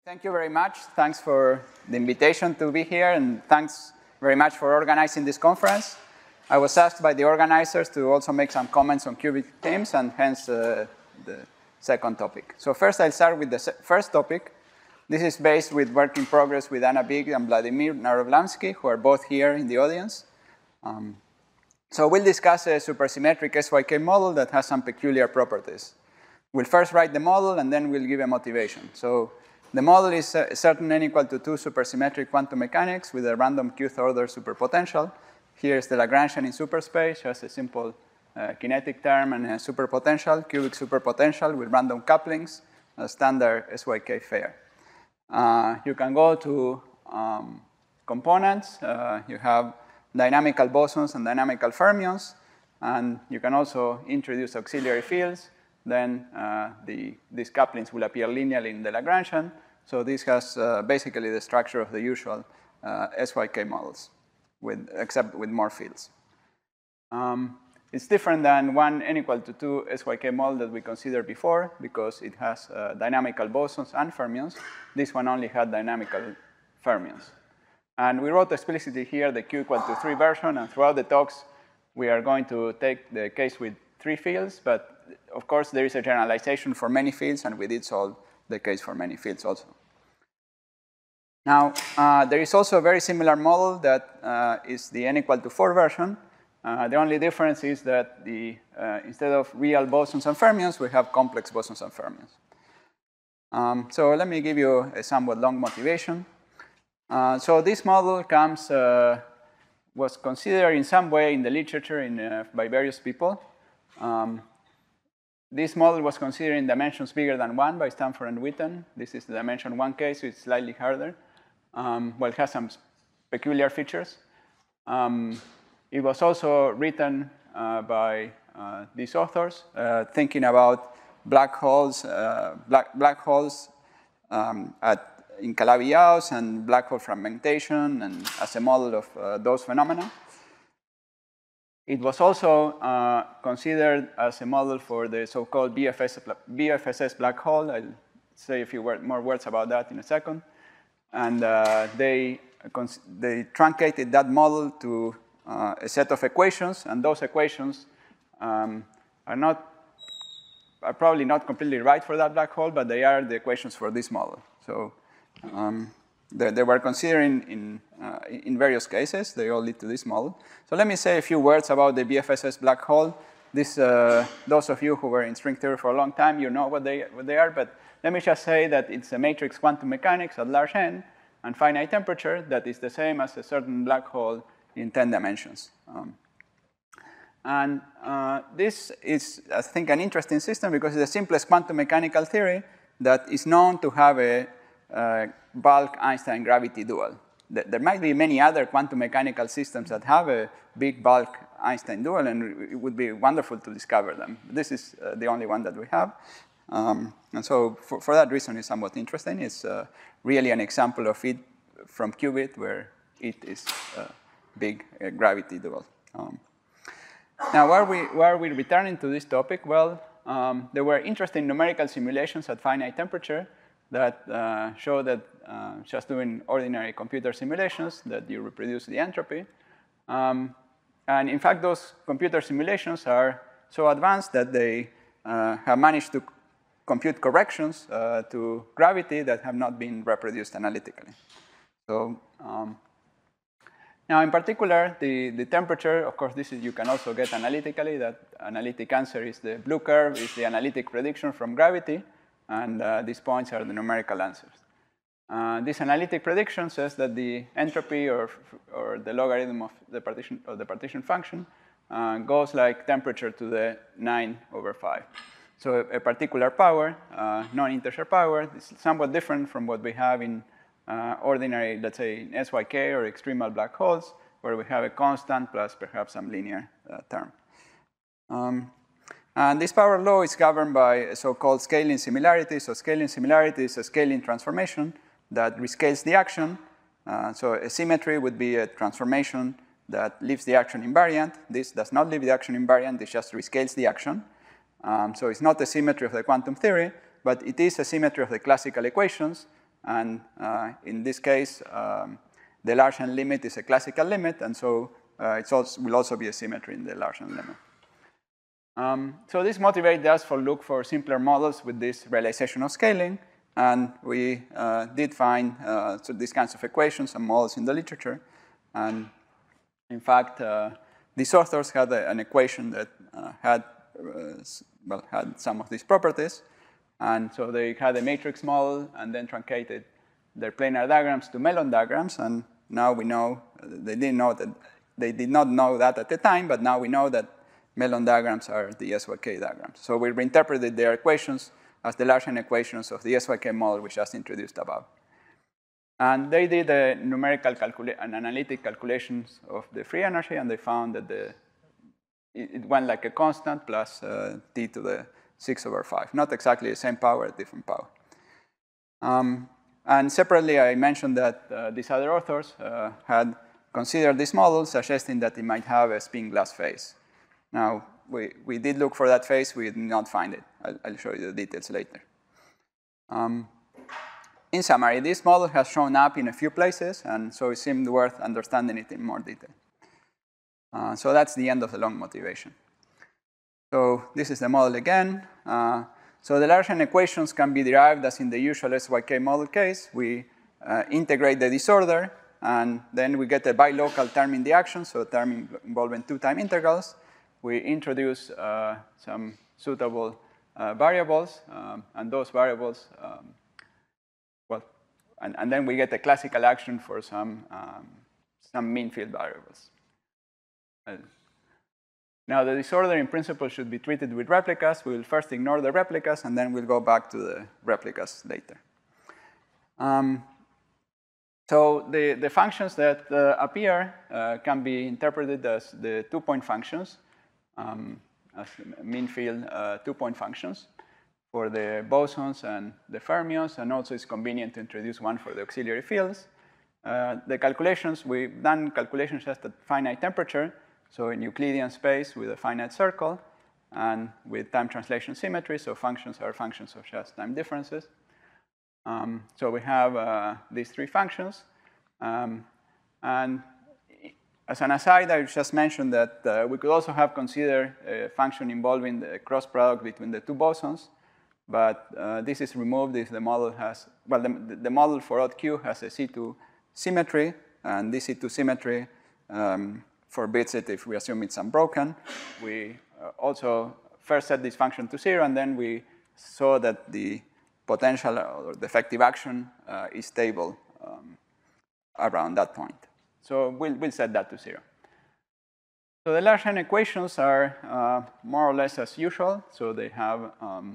Thank you very much. Thanks for the invitation to be here, and thanks very much for organizing this conference. I was asked by the organizers to also make some comments on qubit themes, and hence the second topic. So first, I'll start with the first topic. This is based with work in progress with Anna Big and Vladimir Narovlamsky, who are both here in the audience. So we'll discuss a supersymmetric SYK model that has some peculiar properties. We'll first write the model, and then we'll give a motivation. So the model is a certain n equal to 2 supersymmetric quantum mechanics with a random qth order superpotential. Here's the Lagrangian in superspace, just a simple kinetic term and a superpotential, cubic superpotential with random couplings, a standard SYK fair. You can go to components. You have dynamical bosons and dynamical fermions, and you can also introduce auxiliary fields. Then these couplings will appear linearly in the Lagrangian. So this has basically the structure of the usual SYK models, except with more fields. It's different than one n equal to 2 SYK model that we considered before because it has dynamical bosons and fermions. This one only had dynamical fermions. And we wrote explicitly here the q equal to 3 version, and throughout the talks, we are going to take the case with 3 fields, but of course, there is a generalization for many fields, and we did solve the case for many fields also. Now, there is also a very similar model that is the n equal to 4 version. The only difference is that instead of real bosons and fermions, we have complex bosons and fermions. So let me give you a somewhat long motivation. So this model was considered in some way in the literature by various people. This model was considered in dimensions bigger than 1 by Stanford and Witten. This is the dimension 1 case, so it's slightly harder. Well, it has some peculiar features. It was also written by these authors, thinking about black holes, in Calabi-Yau and black hole fragmentation, and as a model of those phenomena. It was also considered as a model for the so-called BFSS black hole. I'll say a few more words about that in a second. And they truncated that model to a set of equations, and those equations are probably not completely right for that black hole, but they are the equations for this model. So they were considered in various cases. They all lead to this model. So let me say a few words about the BFSS black hole. Those of you who were in string theory for a long time, you know what they are. But let me just say that it's a matrix quantum mechanics at large n and finite temperature that is the same as a certain black hole in 10 dimensions. This is, I think, an interesting system because it's the simplest quantum mechanical theory that is known to have a bulk Einstein gravity dual. There might be many other quantum mechanical systems that have a big bulk Einstein dual, and it would be wonderful to discover them. This is the only one that we have. And so for that reason, it's somewhat interesting. It's really an example of it from qubit, where it is a big gravity dual. Now, why are we returning to this topic? Well, there were interesting numerical simulations at finite temperature that show that just doing ordinary computer simulations, that you reproduce the entropy. And in fact, those computer simulations are so advanced that they have managed to compute corrections to gravity that have not been reproduced analytically. So now, in particular, the temperature, of course, you can also get analytically. That analytic answer is the blue curve, is the analytic prediction from gravity. And these points are the numerical answers. This analytic prediction says that the entropy or the logarithm of the partition function goes like temperature to the 9/5. So a particular power, non-integer power, is somewhat different from what we have in ordinary, let's say, in SYK or extremal black holes, where we have a constant plus perhaps some linear term. And this power law is governed by a so-called scaling similarity. So scaling similarity is a scaling transformation that rescales the action. So a symmetry would be a transformation that leaves the action invariant. This does not leave the action invariant. This just rescales the action. So it's not a symmetry of the quantum theory, but it is a symmetry of the classical equations. And in this case, the large n limit is a classical limit, and so it will also be a symmetry in the large n limit. So this motivated us to look for simpler models with this realization of scaling, and we did find so these kinds of equations and models in the literature. And in fact, these authors had an equation that had some of these properties. And so they had a matrix model and then truncated their planar diagrams to Mellon diagrams. And now we know, they did not know that at the time, but now we know that Mellon diagrams are the SYK diagrams. So we reinterpreted their equations as the large n equations of the SYK model we just introduced above. And they did a numerical and analytic calculations of the free energy, and they found that it went like a constant plus t to the 6/5. Not exactly the same power, different power. And separately, I mentioned that these other authors had considered this model, suggesting that it might have a spin glass phase. Now, we did look for that phase. We did not find it. I'll show you the details later. In summary, this model has shown up in a few places, and so it seemed worth understanding it in more detail. So that's the end of the long motivation. So this is the model again. So the large n equations can be derived as in the usual SYK model case. We integrate the disorder, and then we get a bilocal term in the action, so a term involving two time integrals. We introduce some suitable variables, and those variables, and then we get a classical action for some mean field variables. Now, the disorder in principle should be treated with replicas. We will first ignore the replicas, and then we'll go back to the replicas later. So the functions that appear can be interpreted as the two-point functions, as mean field two-point functions for the bosons and the fermions, and also it's convenient to introduce one for the auxiliary fields. The calculations, we've done calculations just at finite temperature, so in Euclidean space with a finite circle, and with time translation symmetry, so functions are functions of just time differences. So we have these three functions. And as an aside, I just mentioned that we could also have considered a function involving the cross product between the two bosons, but this is removed if the model has, well, the model for odd Q has a C2 symmetry, and this C2 symmetry forbids it if we assume it's unbroken. We also first set this function to 0, and then we saw that the potential or the effective action is stable around that point. So we'll set that to 0. So the large n equations are more or less as usual. So they have,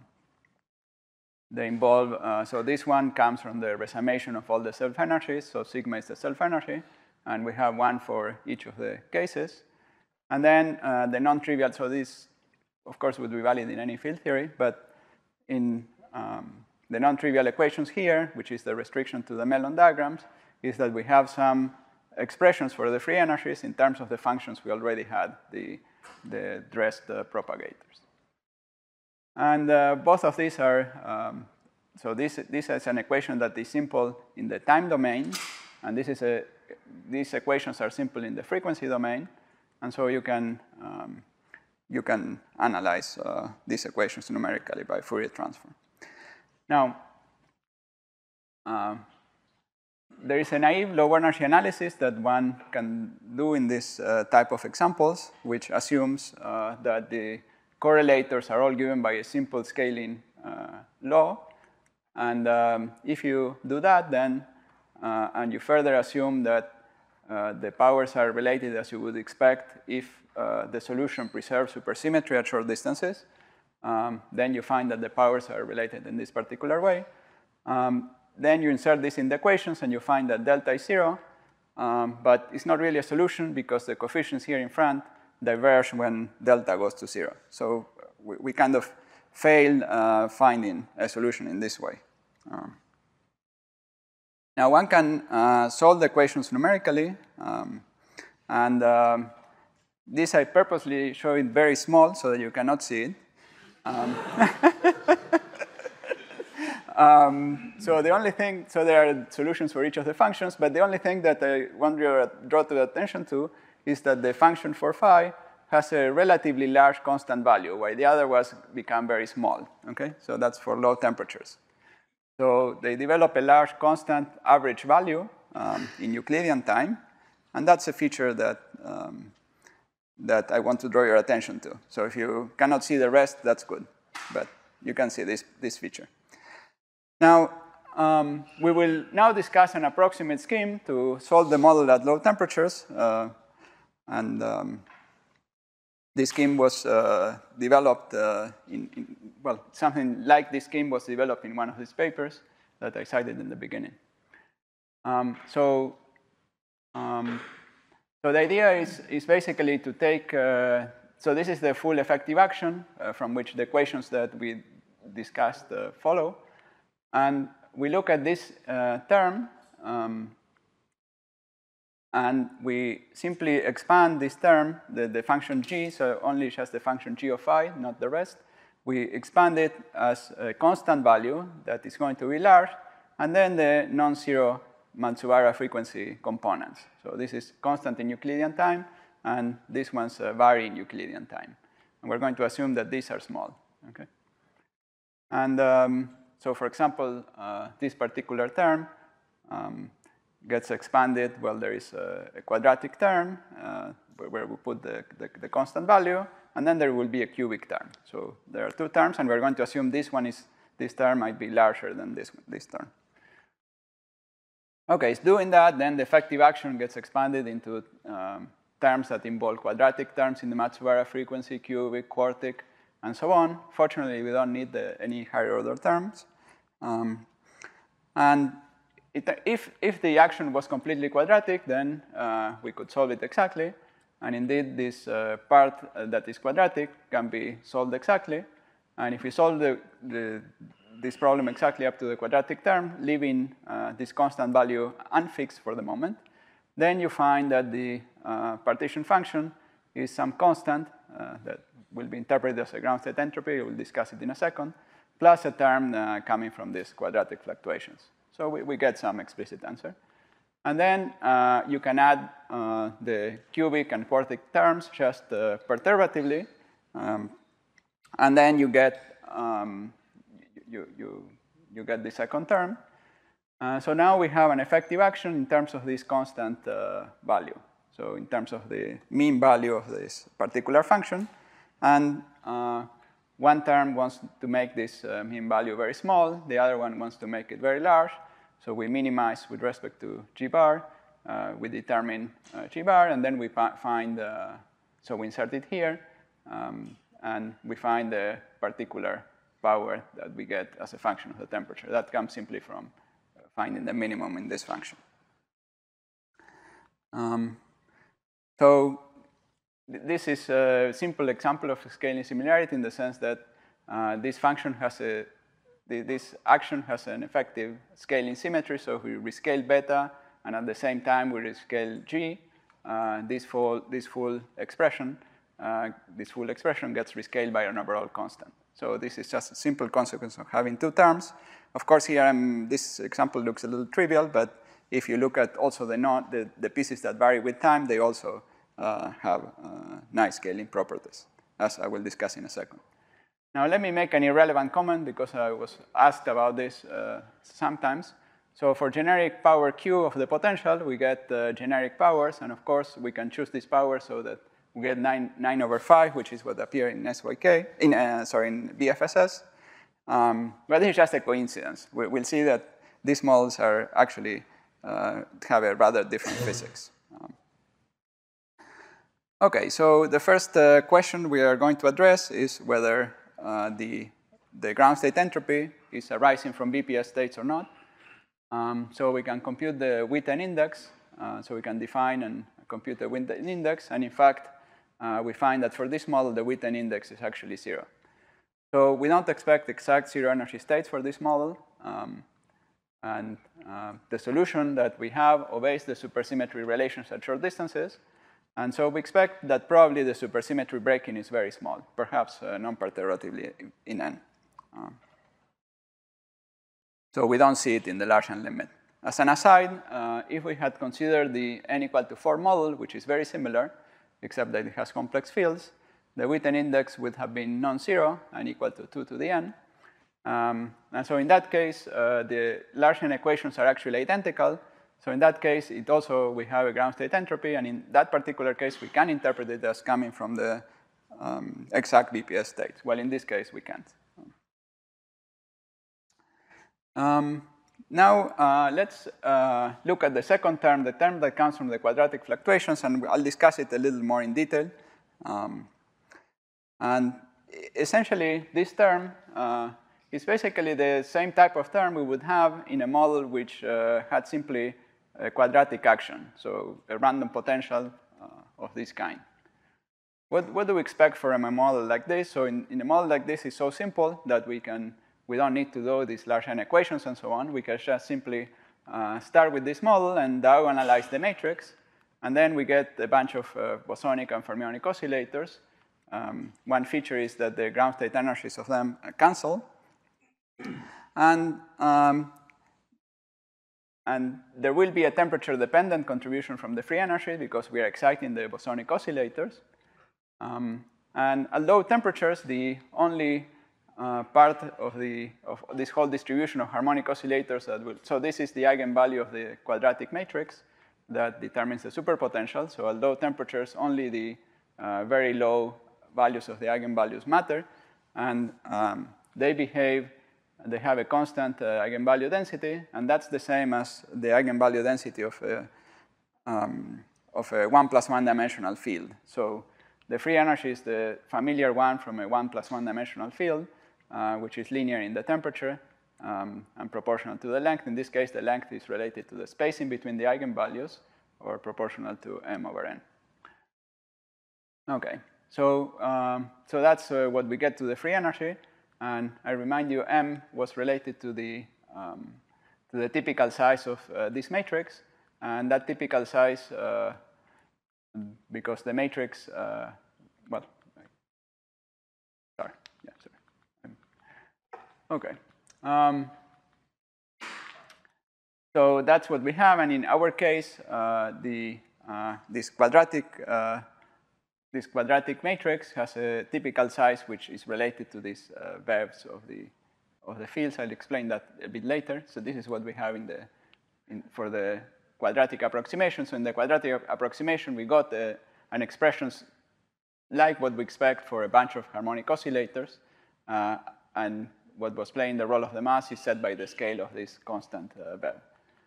they involve, so this one comes from the resummation of all the self-energies. So sigma is the self-energy. And we have one for each of the cases. And then the non-trivial, so this, of course, would be valid in any field theory. But in the non-trivial equations here, which is the restriction to the Mellon diagrams, is that we have some expressions for the free energies in terms of the functions we already had, the dressed propagators. And both of these are, so this is an equation that is simple in the time domain, and these equations are simple in the frequency domain, and so you can analyze these equations numerically by Fourier transform. Now, there is a naive low energy analysis that one can do in this type of examples, which assumes that the correlators are all given by a simple scaling law. And if you do that, then, and you further assume that the powers are related as you would expect if the solution preserves supersymmetry at short distances, then you find that the powers are related in this particular way. Then you insert this in the equations, and you find that delta is 0. But it's not really a solution because the coefficients here in front diverge when delta goes to 0. So we kind of fail finding a solution in this way. Now, one can solve the equations numerically. And this I purposely show it very small so that you cannot see it. So the only thing, so there are solutions for each of the functions, but the only thing that I want to draw to the attention to is that the function for phi has a relatively large constant value, while the other was become very small, okay? So that's for low temperatures. So they develop a large constant average value in Euclidean time, and that's a feature that, that I want to draw your attention to. So if you cannot see the rest, that's good, but you can see this feature. Now, we will now discuss an approximate scheme to solve the model at low temperatures, this scheme was developed well, something like this scheme was developed in one of these papers that I cited in the beginning. So the idea is basically to take, so this is the full effective action from which the equations that we discussed follow. And we look at this term, and we simply expand this term, the function g, so only just the function g of phi, not the rest. We expand it as a constant value that is going to be large, and then the non-zero Matsubara frequency components. So this is constant in Euclidean time, and these ones vary in Euclidean time. And we're going to assume that these are small, okay? And so for example, this particular term gets expanded. Well, there is a quadratic term where we put the constant value, and then there will be a cubic term. So there are two terms, and we're going to assume this term might be larger than this term. Okay, it's doing that, then the effective action gets expanded into terms that involve quadratic terms in the Matsubara frequency, cubic, quartic, and so on. Fortunately, we don't need any higher order terms. And if the action was completely quadratic, then we could solve it exactly. And indeed, this part that is quadratic can be solved exactly. And if we solve this problem exactly up to the quadratic term, leaving this constant value unfixed for the moment, then you find that the partition function is some constant that will be interpreted as a ground state entropy. We'll discuss it in a second, plus a term coming from these quadratic fluctuations. So we get some explicit answer. And then you can add the cubic and quartic terms just perturbatively. And then you get you get the second term. So now we have an effective action in terms of this constant value. So in terms of the mean value of this particular function. And one term wants to make this mean value very small. The other one wants to make it very large. So we minimize with respect to g bar. We determine g bar, and then we find, so we insert it here, and we find the particular power that we get as a function of the temperature. That comes simply from finding the minimum in this function. So this is a simple example of a scaling similarity in the sense that this function has this action has an effective scaling symmetry, so if we rescale beta, and at the same time we rescale g, this full expression gets rescaled by an overall constant. So this is just a simple consequence of having two terms. Of course, here this example looks a little trivial, but if you look at also the pieces that vary with time, they also have nice scaling properties, as I will discuss in a second. Now, let me make an irrelevant comment because I was asked about this sometimes. So for generic power Q of the potential, we get generic powers, and of course, we can choose this power so that we get 9/5, which is what appears in SYK, in BFSS. But it's just a coincidence. We'll see that these models are actually have a rather different physics. Okay, so the first question we are going to address is whether the ground state entropy is arising from BPS states or not. So we can compute the Witten index. So we can define and compute the Witten index. And in fact, we find that for this model, the Witten index is actually 0. So we don't expect exact zero energy states for this model. And the solution that we have obeys the supersymmetry relations at short distances. And so we expect that probably the supersymmetry breaking is very small, perhaps non-perturbatively in N. So we don't see it in the Larsen limit. As an aside, if we had considered the n equal to 4 model, which is very similar, except that it has complex fields, the Witten index would have been non-zero and equal to 2 to the n. And so in that case, the Larsen equations are actually identical. So in that case, we have a ground state entropy, and in that particular case, we can interpret it as coming from the exact BPS states. Well, in this case, we can't. Now, let's look at the second term, the term that comes from the quadratic fluctuations, and I'll discuss it a little more in detail. And essentially, this term is basically the same type of term we would have in a model which had simply a quadratic action, so a random potential of this kind. What do we expect from a model like this? So in a model like this, it's so simple that we don't need to do these Larsen equations and so on. We can just simply start with this model and diagonalize the matrix, and then we get a bunch of bosonic and fermionic oscillators. One feature is that the ground state energies of them cancel. And there will be a temperature-dependent contribution from the free energy because we are exciting the bosonic oscillators. And at low temperatures, the only part of this whole distribution of harmonic oscillators so this is the eigenvalue of the quadratic matrix that determines the superpotential. So at low temperatures, only the very low values of the eigenvalues matter. And they have a constant eigenvalue density, and that's the same as the eigenvalue density of a 1 plus 1 dimensional field. So the free energy is the familiar one from a 1 plus 1 dimensional field, which is linear in the temperature and proportional to the length. In this case, the length is related to the spacing between the eigenvalues, or proportional to m over n. Okay, so that's what we get to the free energy. And I remind you, m was related to the typical size of this matrix. And that typical size, because the matrix, Okay. So that's what we have. And in our case, this quadratic matrix has a typical size which is related to these verbs of the fields. I'll explain that a bit later. So this is what we have for the quadratic approximation. So in the quadratic approximation, we got an expression like what we expect for a bunch of harmonic oscillators. And what was playing the role of the mass is set by the scale of this constant verb.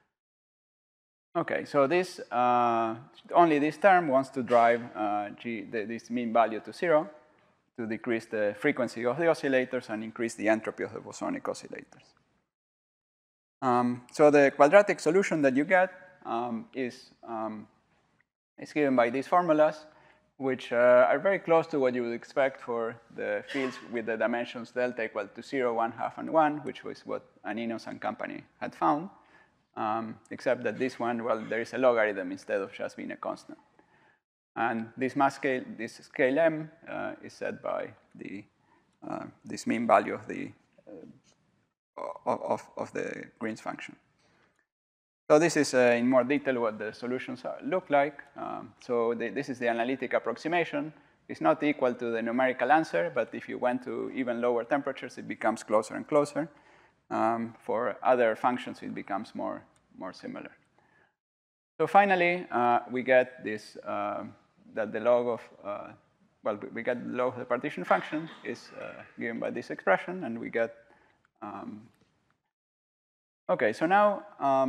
Okay, so only this term wants to drive this mean value to 0 to decrease the frequency of the oscillators and increase the entropy of the bosonic oscillators. So the quadratic solution that you get is given by these formulas, which are very close to what you would expect for the fields with the dimensions delta equal to 0, 1, half, and 1, which was what Aninos and company had found. Except that this one, well, there is a logarithm instead of just being a constant. And this mass scale, this scale m, is set by this mean value of the Green's function. So this is in more detail what the solutions look like. So this is the analytic approximation. It's not equal to the numerical answer, but if you went to even lower temperatures, it becomes closer and closer. For other functions, it becomes more similar. So finally, we get this, that the log of, we get the log of the partition function is given by this expression, and we get, okay, so now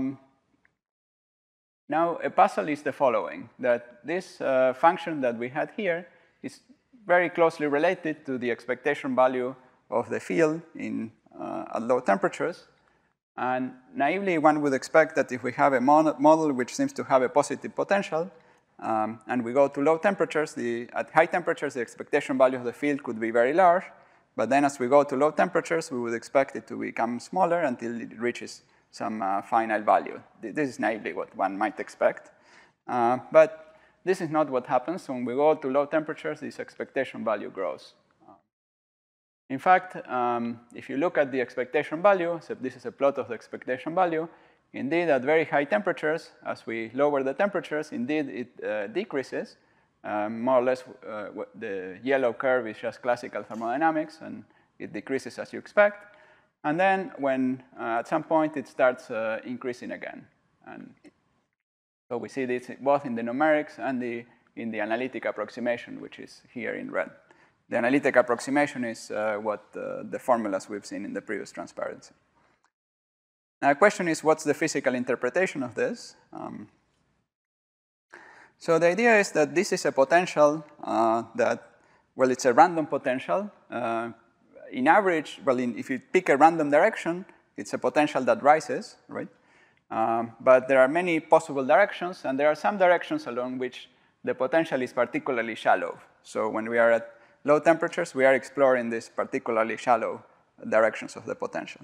a puzzle is the following, that this function that we had here is very closely related to the expectation value of the field at low temperatures. And naively, one would expect that if we have a model which seems to have a positive potential, and we go to low temperatures, at high temperatures, the expectation value of the field could be very large. But then as we go to low temperatures, we would expect it to become smaller until it reaches some finite value. This is naively what one might expect. But this is not what happens. When we go to low temperatures, this expectation value grows. In fact, if you look at the expectation value, so this is a plot of the expectation value, indeed at very high temperatures, as we lower the temperatures, indeed it decreases. More or less, the yellow curve is just classical thermodynamics, and it decreases as you expect. And then when at some point it starts increasing again. And so we see this both in the numerics and in the analytic approximation, which is here in red. The analytic approximation is what the formulas we've seen in the previous transparency. Now, the question is, what's the physical interpretation of this? So the idea is that this is a potential well, it's a random potential. In average, well, if you pick a random direction, it's a potential that rises, right? But there are many possible directions, and there are some directions along which the potential is particularly shallow. So when we are at low temperatures, we are exploring these particularly shallow directions of the potential.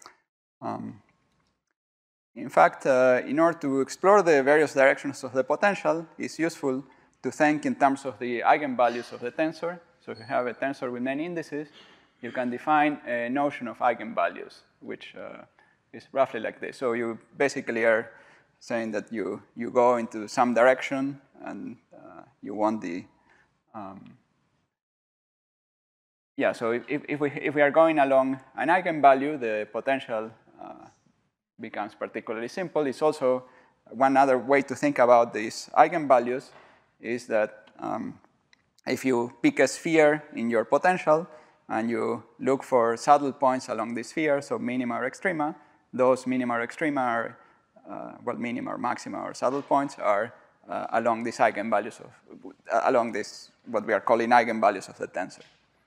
In fact, in order to explore the various directions of the potential, it's useful to think in terms of the eigenvalues of the tensor. So if you have a tensor with many indices, you can define a notion of eigenvalues, which is roughly like this. So you basically are saying that you go into some direction, and you want the so if we are going along an eigenvalue, the potential becomes particularly simple. It's also one other way to think about these eigenvalues is that if you pick a sphere in your potential and you look for saddle points along the sphere, so minima or extrema, those minima or extrema are, well, minima or maxima or saddle points are along these eigenvalues along this, what we are calling eigenvalues of the tensor.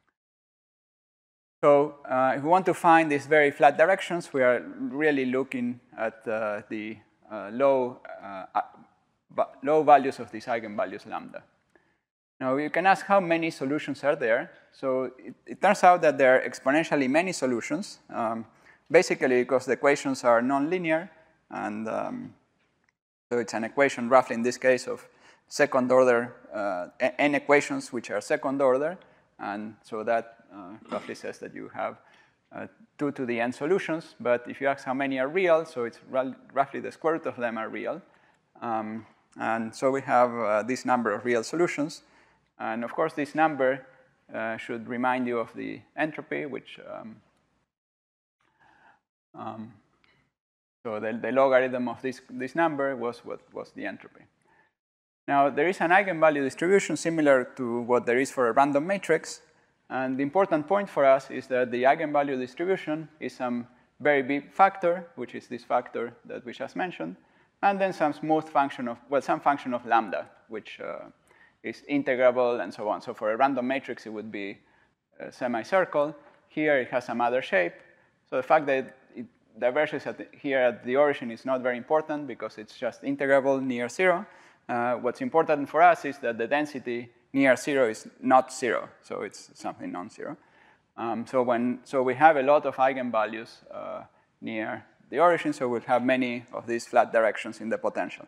So if we want to find these very flat directions, we are really looking at the low values of these eigenvalues lambda. Now, you can ask how many solutions are there. So it turns out that there are exponentially many solutions, basically because the equations are nonlinear. And so it's an equation, roughly in this case, of second order, n equations which are second order. And so that roughly says that you have 2 to the n solutions. But if you ask how many are real, so it's roughly the square root of them are real. And so we have this number of real solutions. And of course, this number should remind you of the entropy, which so the logarithm of this number was what was the entropy. Now, there is an eigenvalue distribution similar to what there is for a random matrix. And the important point for us is that the eigenvalue distribution is some very big factor, which is this factor that we just mentioned, and then some smooth function of, well, some function of lambda, which is integrable and so on. So for a random matrix, it would be a semicircle. Here, it has some other shape. So the fact that it diverges here at the origin is not very important because it's just integrable near 0. What's important for us is that the density near 0 is not 0, so it's something non-zero. So we have a lot of eigenvalues near the origin, so we'll have many of these flat directions in the potential.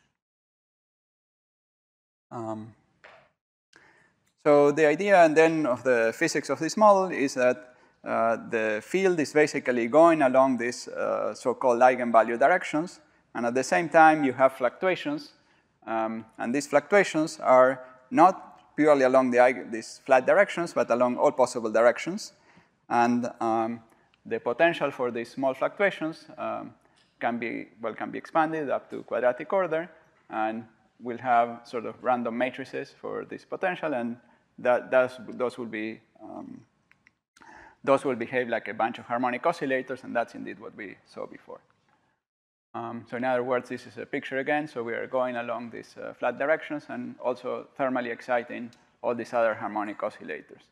So the idea and then of the physics of this model is that the field is basically going along these so-called eigenvalue directions, and at the same time you have fluctuations, and these fluctuations are not purely along these flat directions, but along all possible directions. And the potential for these small fluctuations can be expanded up to quadratic order, and we'll have sort of random matrices for this potential, and those will behave like a bunch of harmonic oscillators, and that's indeed what we saw before. So in other words, this is a picture again. So we are going along these flat directions and also thermally exciting all these other harmonic oscillators.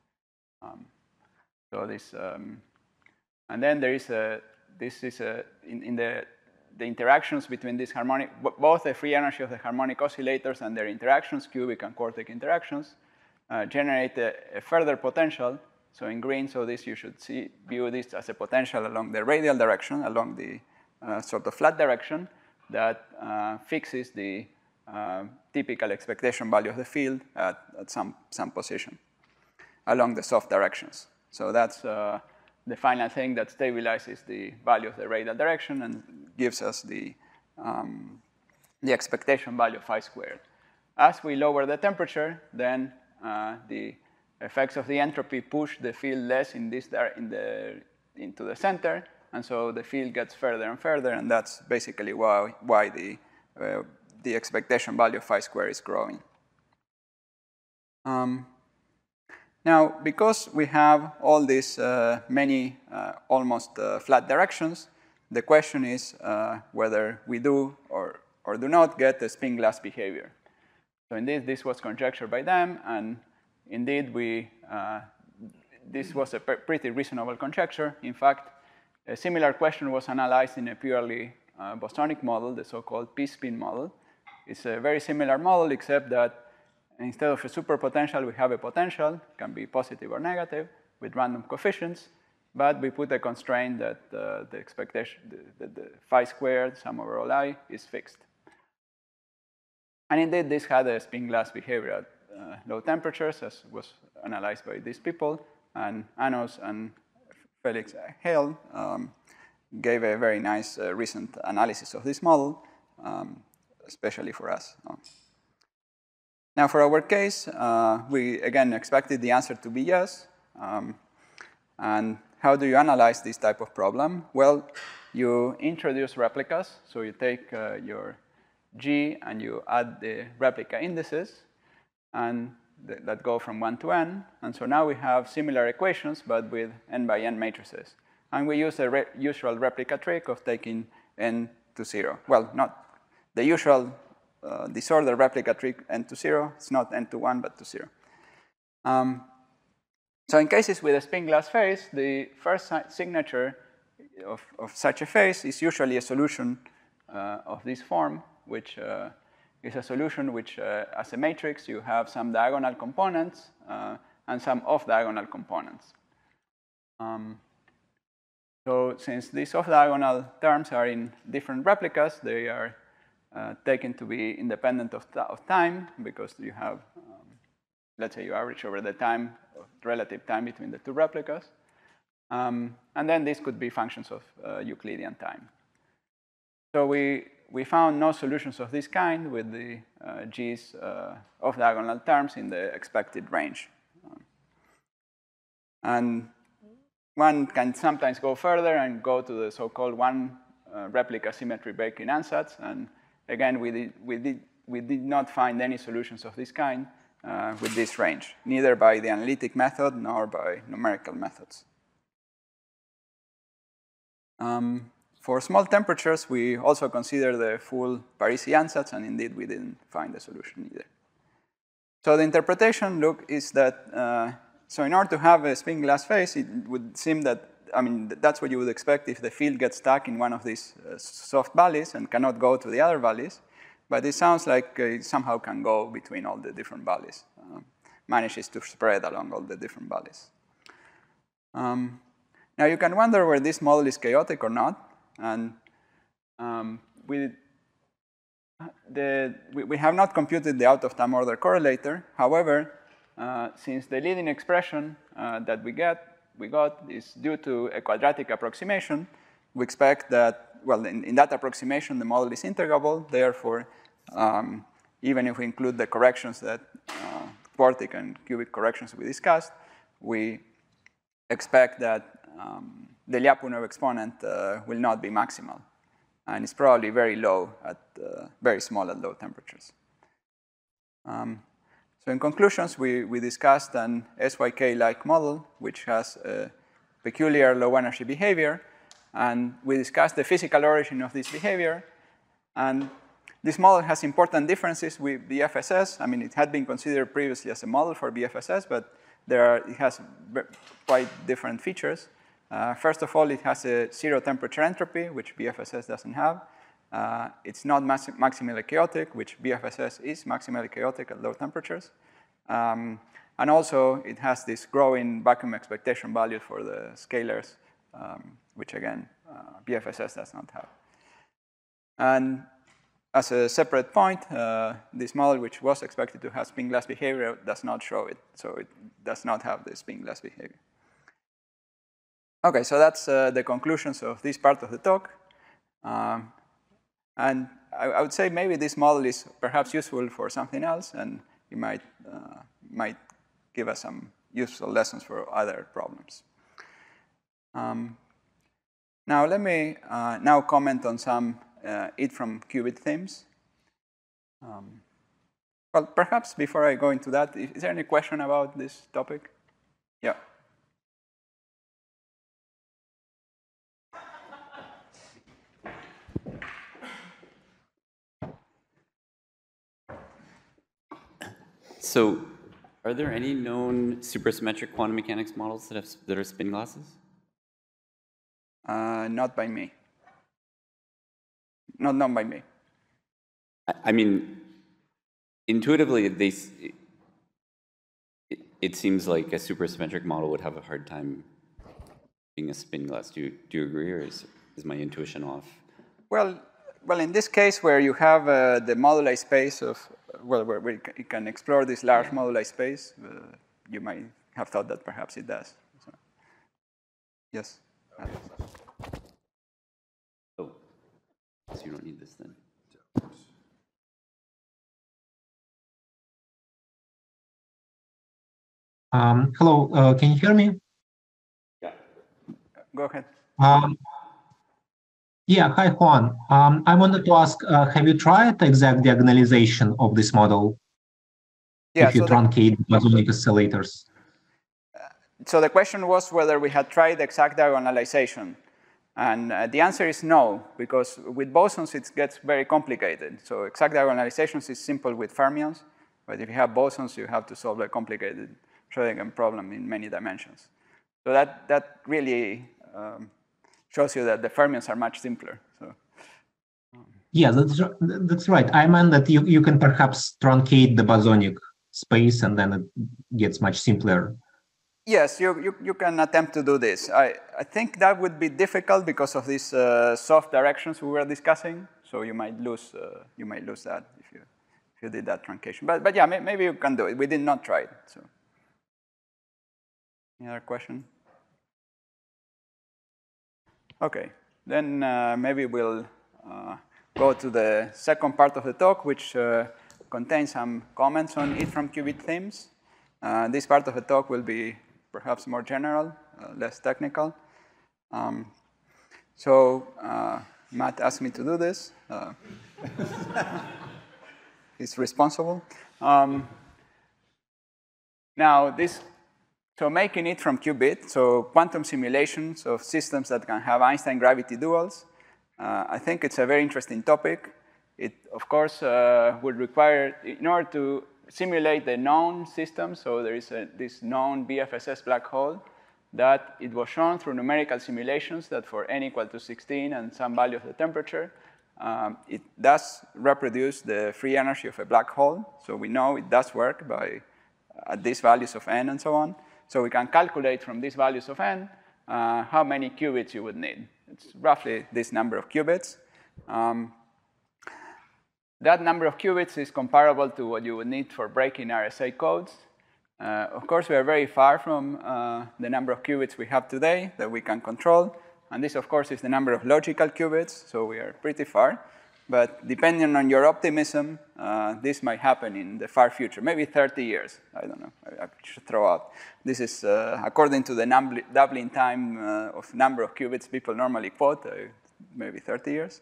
So this, and then there is in the interactions between these harmonic, both the free energy of the harmonic oscillators and their interactions, cubic and quartic interactions, generate a further potential. So in green, so this you should view this as a potential along the radial direction, along the sort of flat direction that fixes the typical expectation value of the field at some position along the soft directions. So that's the final thing that stabilizes the value of the radial direction and gives us the expectation value of phi squared. As we lower the temperature, then the effects of the entropy push the field less into the center, and so the field gets further and further, and that's basically why the expectation value of phi squared is growing. Now, because we have all these many almost flat directions, the question is whether we do or do not get a spin glass behavior. So indeed, this was conjectured by them, and indeed, this was a pretty reasonable conjecture. In fact, a similar question was analyzed in a purely bosonic model, the so-called p-spin model. It's a very similar model, except that instead of a superpotential, we have a potential, can be positive or negative, with random coefficients, but we put a constraint that the expectation, the phi squared sum over all I is fixed. And indeed, this had a spin glass behavior at low temperatures, as was analyzed by these people, and Anos and Felix Hale gave a very nice recent analysis of this model, especially for us. Now, for our case, we, again, expected the answer to be yes. And how do you analyze this type of problem? Well, you introduce replicas. So you take your G and you add the replica indices and that go from 1 to n. And so now we have similar equations, but with n by n matrices. And we use the usual replica trick of taking n to 0. Well, not the usual disorder replica trick n to 0. It's not n to 1, but to 0. So in cases with a spin glass phase, the first signature of such a phase is usually a solution of this form, which is a solution which, as a matrix, you have some diagonal components and some off-diagonal components. So since these off-diagonal terms are in different replicas, they are taken to be independent of time, because you have, let's say you average over the time, relative time between the two replicas. And then these could be functions of Euclidean time. So we found no solutions of this kind with the G's off-diagonal terms in the expected range. And one can sometimes go further and go to the so-called one replica symmetry breaking ansatz. And again, we did not find any solutions of this kind with this range, neither by the analytic method nor by numerical methods. For small temperatures, we also consider the full Parisi ansatz, and indeed we didn't find a solution either. So the interpretation is that, so in order to have a spin glass phase, it would seem that, I mean, that's what you would expect if the field gets stuck in one of these soft valleys and cannot go to the other valleys. But it sounds like it somehow can go between all the different valleys, manages to spread along all the different valleys. Now, you can wonder whether this model is chaotic or not. And we have not computed the out-of-time order correlator. However, since the leading expression that we got is due to a quadratic approximation, we expect that, well, in that approximation, the model is integrable. Therefore, even if we include the corrections that quartic and cubic corrections we discussed, we expect that the Lyapunov exponent will not be maximal. And it's probably very low at very small at low temperatures. So in conclusions, we discussed an SYK-like model, which has a peculiar low energy behavior. And we discussed the physical origin of this behavior. And this model has important differences with BFSS. I mean, it had been considered previously as a model for BFSS, but it has quite different features. First of all, it has a zero temperature entropy, which BFSS doesn't have. It's not maximally chaotic, which BFSS is maximally chaotic at low temperatures. And also, it has this growing vacuum expectation value for the scalars, which again, BFSS does not have. And as a separate point, this model, which was expected to have spin glass behavior, does not show it. So it does not have the spin glass behavior. OK, so that's the conclusions of this part of the talk. And I would say maybe this model is perhaps useful for something else, and it might give us some useful lessons for other problems. Now let me now comment on some it from qubit themes. Well, perhaps before I go into that, is there any question about this topic? Yeah. So, are there any known supersymmetric quantum mechanics models that are spin glasses? Not by me. Not known by me. I mean, intuitively, it seems like a supersymmetric model would have a hard time being a spin glass. Do you agree, or is my intuition off? Well, in this case, where you have the moduli space of, where you can explore this large moduli space, you might have thought that perhaps it does. So, yes. Oh, so you don't need this then. Hello, can you hear me? Yeah. Go ahead. Yeah, hi, Juan. I wanted to ask, have you tried exact diagonalization of this model? Yeah, if you truncate bosonic oscillators? So the question was whether we had tried exact diagonalization. And the answer is no, because with bosons, it gets very complicated. So exact diagonalizations is simple with fermions. But if you have bosons, you have to solve a complicated Schrödinger problem in many dimensions. So that really shows you that the fermions are much simpler. So. Yeah, that's right. I meant that you can perhaps truncate the bosonic space, and then it gets much simpler. Yes, you can attempt to do this. I think that would be difficult because of these soft directions we were discussing. So you might lose that if you did that truncation. But yeah, maybe you can do it. We did not try it. So, any other question? Okay, then maybe we'll go to the second part of the talk, which contains some comments on it from qubit themes. This part of the talk will be perhaps more general, less technical. So Matt asked me to do this. He's responsible. Now, so making it from qubit, so quantum simulations of systems that can have Einstein gravity duals, I think it's a very interesting topic. It, of course, would require, in order to simulate the known system, so there is this known BFSS black hole, that it was shown through numerical simulations that for n equal to 16 and some value of the temperature, it does reproduce the free energy of a black hole. So we know it does work at these values of n and so on. So we can calculate from these values of n how many qubits you would need. It's roughly this number of qubits. That number of qubits is comparable to what you would need for breaking RSA codes. Of course, we are very far from the number of qubits we have today that we can control. And this, of course, is the number of logical qubits, so we are pretty far. But depending on your optimism, this might happen in the far future, maybe 30 years. I don't know. I should throw out. This is according to the doubling time of number of qubits people normally quote, maybe 30 years.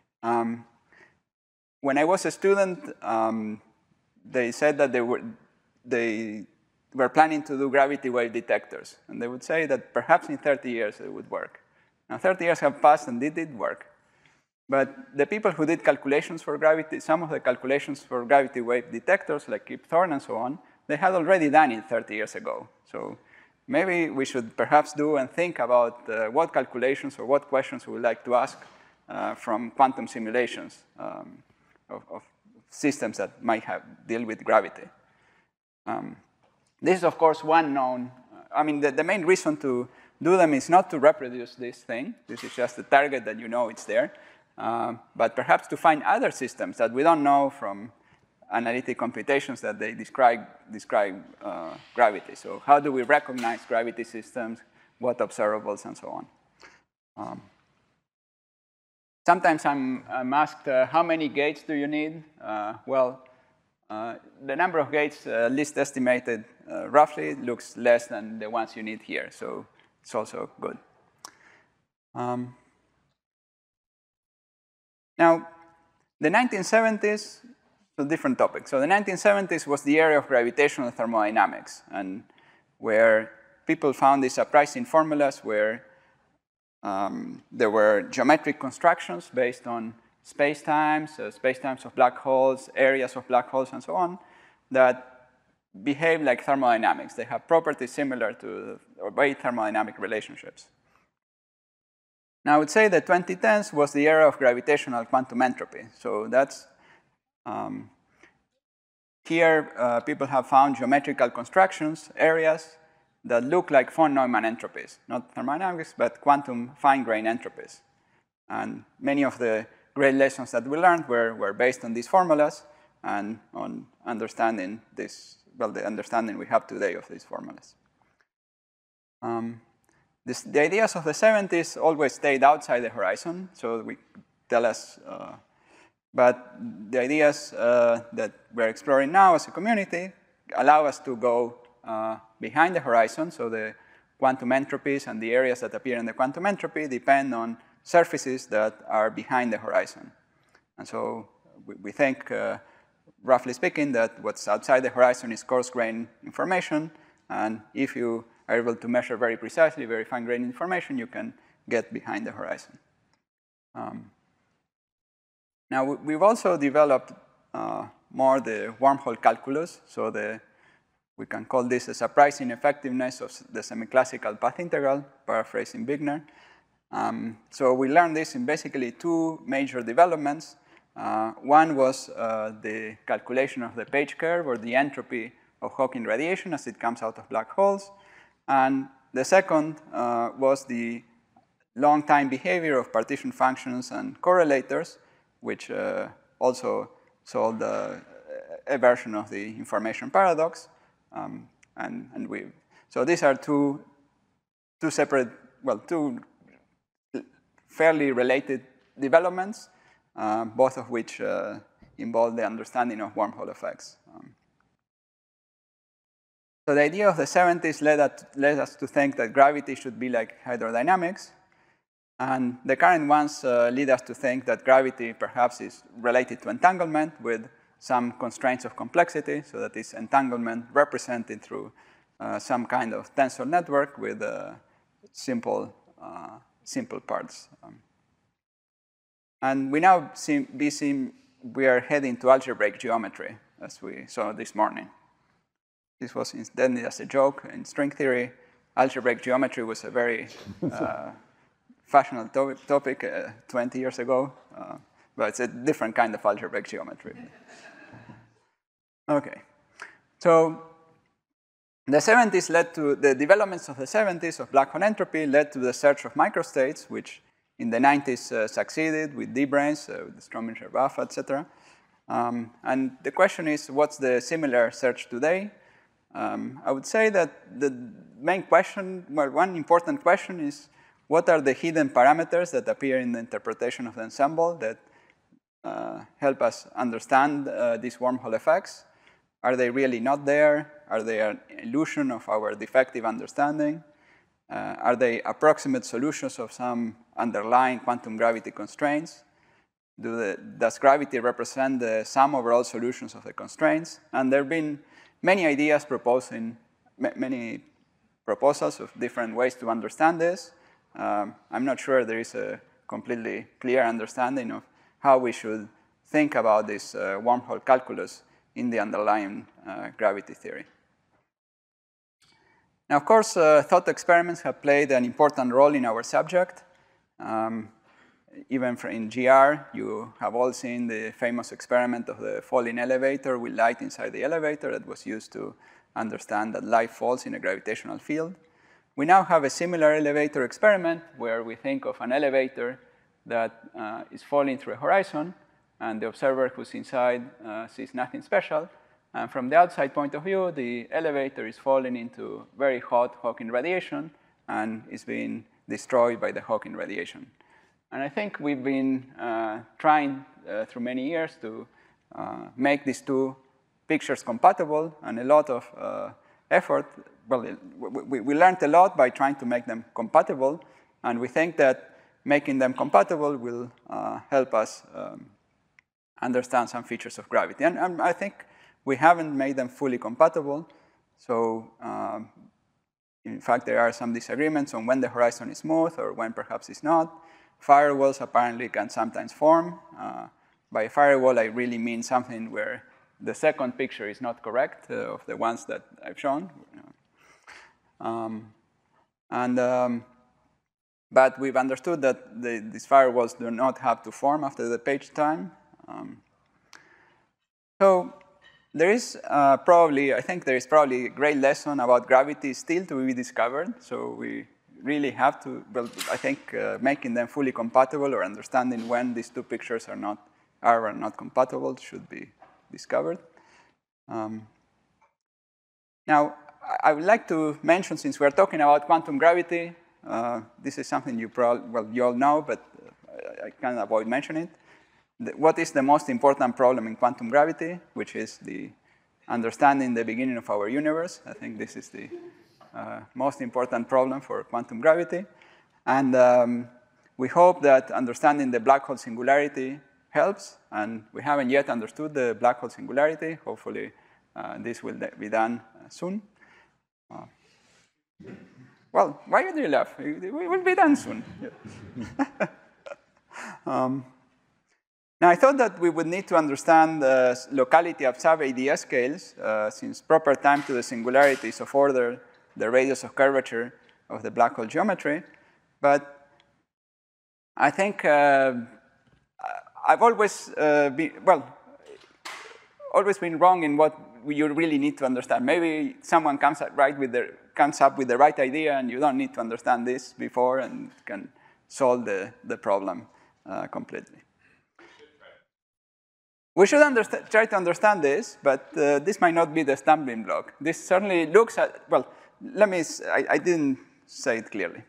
When I was a student, they said that they were planning to do gravity wave detectors. And they would say that perhaps in 30 years it would work. Now, 30 years have passed, and it did work. But the people who did calculations for gravity, some of the calculations for gravity wave detectors, like Kip Thorne and so on, they had already done it 30 years ago. So maybe we should perhaps do and think about what calculations or what questions we would like to ask from quantum simulations of systems that might deal with gravity. This is, of course, one known. I mean, the main reason to do them is not to reproduce this thing. This is just a target that you know it's there. But perhaps to find other systems that we don't know from analytic computations that they describe gravity. So how do we recognize gravity systems? what observables, and so on. Sometimes I'm asked, how many gates do you need? The number of gates, least estimated roughly, looks less than the ones you need here, so it's also good. Now, the 1970s, a different topic. So the 1970s was the era of gravitational thermodynamics, and where people found these surprising formulas where there were geometric constructions based on spacetimes, spacetimes of black holes, areas of black holes, and so on, that behave like thermodynamics. They have properties similar to obey thermodynamic relationships. Now, I would say the 2010s was the era of gravitational quantum entropy. So that's here, people have found geometrical constructions, areas that look like von Neumann entropies, not thermodynamics, but quantum fine-grained entropies. And many of the great lessons that we learned were based on these formulas and on understanding this, the understanding we have today of these formulas. The ideas of the 70s always stayed outside the horizon, so we tell us, but the ideas that we're exploring now as a community allow us to go behind the horizon, so the quantum entropies and the areas that appear in the quantum entropy depend on surfaces that are behind the horizon. And so we think, roughly speaking, that what's outside the horizon is coarse-grained information, and if you are able to measure very precisely, very fine-grained information, you can get behind the horizon. Now, we've also developed more the wormhole calculus, so we can call this a surprising effectiveness of the semi-classical path integral, paraphrasing Wigner. So we learned this in basically two major developments. One was the calculation of the Page curve, or the entropy of Hawking radiation as it comes out of black holes. And the second was the long-time behavior of partition functions and correlators, which also solved a version of the information paradox. So these are two separate, two fairly related developments, both of which involve the understanding of wormhole effects. So the idea of the 70s led us to think that gravity should be like hydrodynamics. And the current ones lead us to think that gravity perhaps is related to entanglement with some constraints of complexity, so that is entanglement represented through some kind of tensor network with simple parts. And we now we are heading to algebraic geometry, as we saw this morning. This was intended as a joke. In string theory, algebraic geometry was a very fashionable topic 20 years ago, but it's a different kind of algebraic geometry. Okay, so the 70s led to the developments of the 70s of black hole entropy led to the search of microstates, which in the 90s succeeded with D-branes, with the Strominger buffer, etc. And the question is, what's the similar search today? I would say that the main question, one important question is, what are the hidden parameters that appear in the interpretation of the ensemble that help us understand these wormhole effects? Are they really not there? Are they an illusion of our defective understanding? Are they approximate solutions of some underlying quantum gravity constraints? Does gravity represent the sum over all solutions of the constraints? And there have been many ideas proposing, many proposals of different ways to understand this. I'm not sure there is a completely clear understanding of how we should think about this wormhole calculus in the underlying gravity theory. Now, of course, thought experiments have played an important role in our subject. Even in GR, you have all seen the famous experiment of the falling elevator with light inside the elevator that was used to understand that light falls in a gravitational field. We now have a similar elevator experiment where we think of an elevator that is falling through a horizon, and the observer who's inside sees nothing special. And from the outside point of view, the elevator is falling into very hot Hawking radiation, and is being destroyed by the Hawking radiation. And I think we've been trying through many years to make these two pictures compatible, and a lot of effort. Well, we learned a lot by trying to make them compatible, and we think that making them compatible will help us understand some features of gravity. And I think we haven't made them fully compatible, so in fact, there are some disagreements on when the horizon is smooth or when perhaps it's not. Firewalls apparently can sometimes form. By firewall, I really mean something where the second picture is not correct of the ones that I've shown. But we've understood that these firewalls do not have to form after the page time. So there is I think there is probably a great lesson about gravity still to be discovered. So we really have to, well, I think making them fully compatible or understanding when these two pictures are not compatible should be discovered. Now, I would like to mention, since we're talking about quantum gravity, this is something you all know, but I can't avoid mentioning it. What is the most important problem in quantum gravity, which is the understanding the beginning of our universe. I think this is the most important problem for quantum gravity. And we hope that understanding the black hole singularity helps, and we haven't yet understood the black hole singularity. Hopefully, this will be done soon. Well, why do you laugh? It will be done soon. Yeah. Now, I thought that we would need to understand the locality of sub-ADS scales, since proper time to the singularities of order the radius of curvature of the black hole geometry. But I think I've always been wrong in what you really need to understand. Maybe someone comes up with the right idea, and you don't need to understand this before and can solve the problem completely. We should try to understand this, but this might not be the stumbling block. This certainly looks at, well, I didn't say it clearly.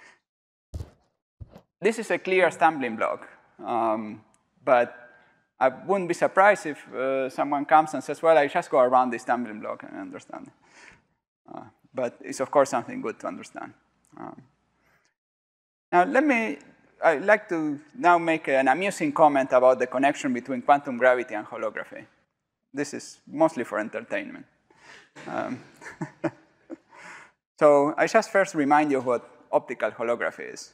This is a clear stumbling block, but I wouldn't be surprised if someone comes and says, well, I just go around this stumbling block and understand it. But it's, of course, something good to understand. Now, I'd like to now make an amusing comment about the connection between quantum gravity and holography. This is mostly for entertainment. So I just first remind you what optical holography is.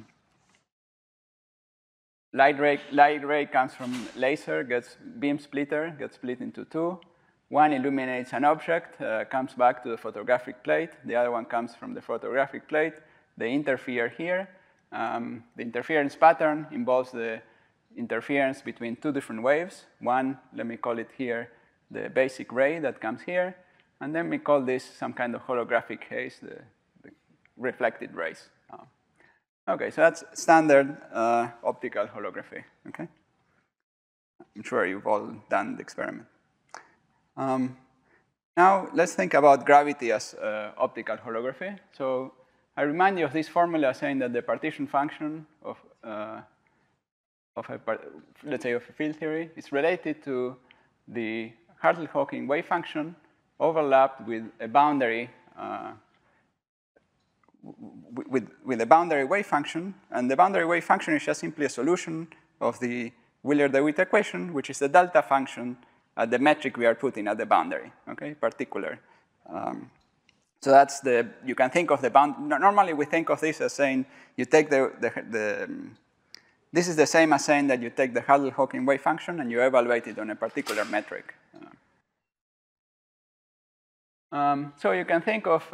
Light ray comes from laser, gets beam splitter, gets split into two. One illuminates an object, comes back to the photographic plate. The other one comes from the photographic plate. They interfere here. The interference pattern involves the interference between two different waves. One, let me call it here, the basic ray that comes here. And then we call this some kind of holographic haze, the reflected rays. OK, so that's standard optical holography. Okay, I'm sure you've all done the experiment. Now, let's think about gravity as optical holography. So I remind you of this formula saying that the partition function of let's say, of a field theory is related to the Hartle-Hawking wave function overlapped with a boundary with a boundary wave function. And the boundary wave function is just simply a solution of the Wheeler-DeWitt equation, which is the delta function at the metric we are putting at the boundary, okay, particular. So that's you can think of the bound. Normally, we think of this as saying you take this is the same as saying that you take the Hartle-Hawking wave function and you evaluate it on a particular metric. So you can think of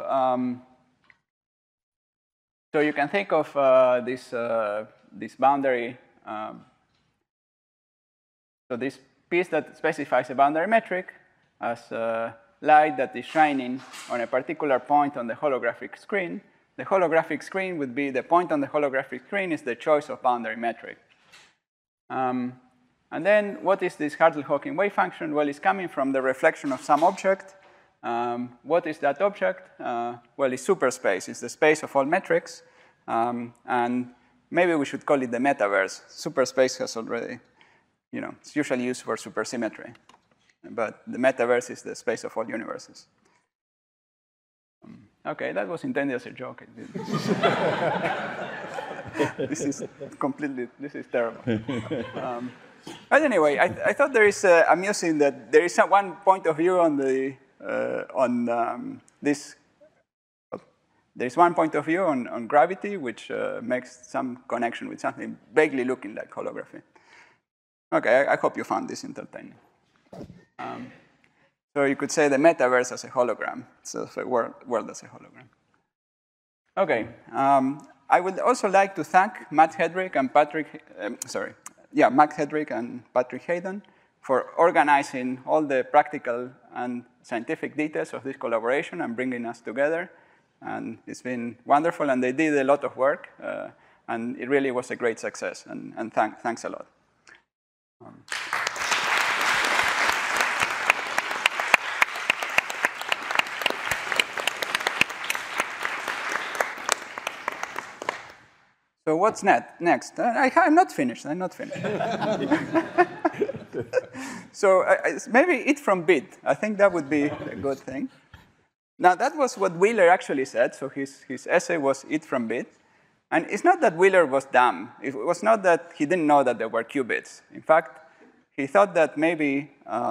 this boundary. So this piece that specifies a boundary metric as light that is shining on a particular point on the holographic screen. The holographic screen would be the point on the holographic screen is the choice of boundary metric. And then what is this Hartle-Hawking wave function? Well, it's coming from the reflection of some object. What is that object? Well, it's superspace. It's the space of all metrics. And maybe we should call it the metaverse. Superspace has already, it's usually used for supersymmetry. But the metaverse is the space of all universes. OK, that was intended as a joke. This is terrible. But anyway, I thought there is amusing that there is one point of view on this. There is one point of view on gravity, which makes some connection with something vaguely looking like holography. OK, I hope you found this entertaining. So you could say the metaverse as a hologram, so the world as a hologram. OK, I would also like to thank Matt Hedrick and Matt Hedrick and Patrick Hayden for organizing all the practical and scientific details of this collaboration and bringing us together. And it's been wonderful, and they did a lot of work, and it really was a great success. And thanks a lot. So what's next? I'm not finished. So maybe it from bit. I think that would be a good thing. Now, that was what Wheeler actually said. So his essay was it from bit. And it's not that Wheeler was dumb. It was not that he didn't know that there were qubits. In fact, he thought that maybe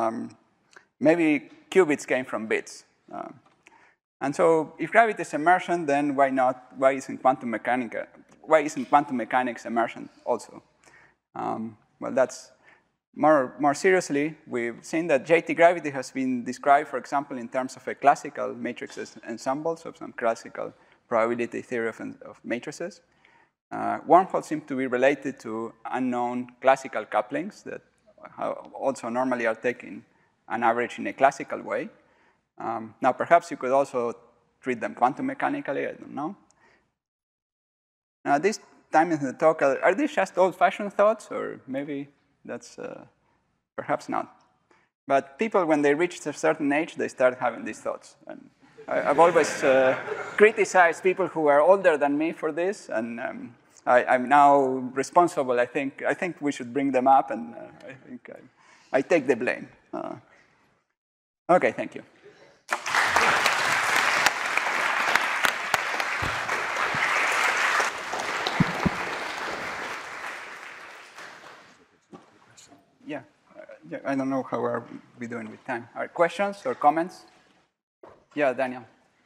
qubits came from bits. And so if gravity is emergent, then why isn't quantum mechanics emergent also? Well, that's more seriously, we've seen that JT gravity has been described, for example, in terms of a classical matrix ensemble, so some classical probability theory of matrices. Wormholes seem to be related to unknown classical couplings that also normally are taking an average in a classical way. Now, perhaps you could also treat them quantum mechanically, I don't know. Now, this time in the talk, are these just old-fashioned thoughts, or maybe that's perhaps not? But people, when they reach a certain age, they start having these thoughts. And I've always criticized people who are older than me for this, and I'm now responsible. I think we should bring them up, and I take the blame. OK, thank you. Yeah, I don't know how are we doing with time. All right, questions or comments? Yeah, Daniel.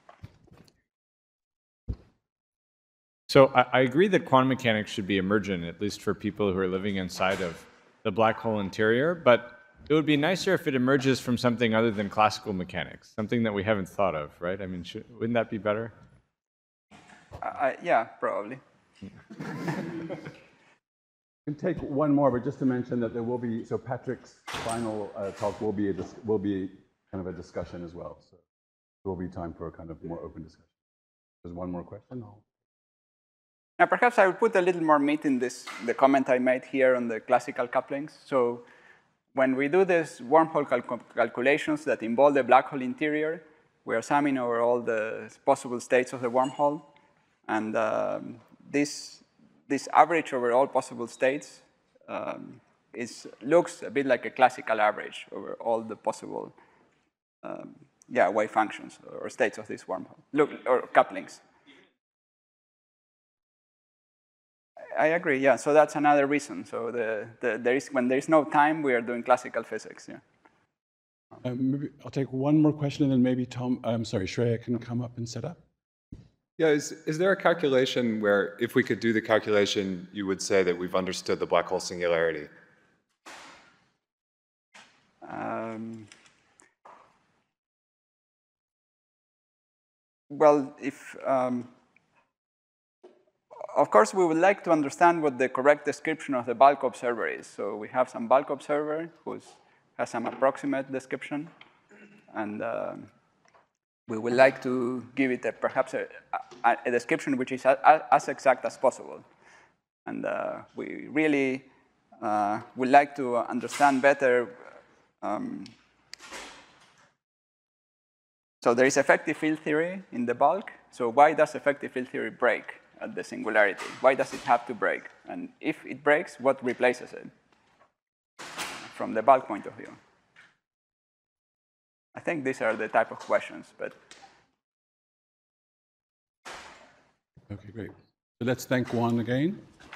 So I agree that quantum mechanics should be emergent, at least for people who are living inside of the black hole interior. But it would be nicer if it emerges from something other than classical mechanics, something that we haven't thought of, right? I mean, wouldn't that be better? Yeah, probably. I can take one more, but just to mention that there will be, so Patrick's final talk will be kind of a discussion as well. So there will be time for a kind of more open discussion. There's one more question. Now, perhaps I will put a little more meat in the comment I made here on the classical couplings. So when we do these wormhole calculations that involve the black hole interior, we are summing over all the possible states of the wormhole. And this average over all possible states looks a bit like a classical average over all the possible wave functions or states of this wormhole, or couplings. I agree, yeah. So that's another reason. So when there is no time, we are doing classical physics, yeah. Maybe I'll take one more question, and then maybe Shreya can come up and set up. Yeah, is there a calculation where, if we could do the calculation, you would say that we've understood the black hole singularity? Well, of course, we would like to understand what the correct description of the bulk observer is. So we have some bulk observer who has some approximate description. And we would like to give it perhaps a description which is as exact as possible. And we really would like to understand better So there is effective field theory in the bulk. So why does effective field theory break at the singularity? Why does it have to break? And if it breaks, what replaces it from the bulk point of view? I think these are the type of questions, but. Okay, great. So let's thank Juan again.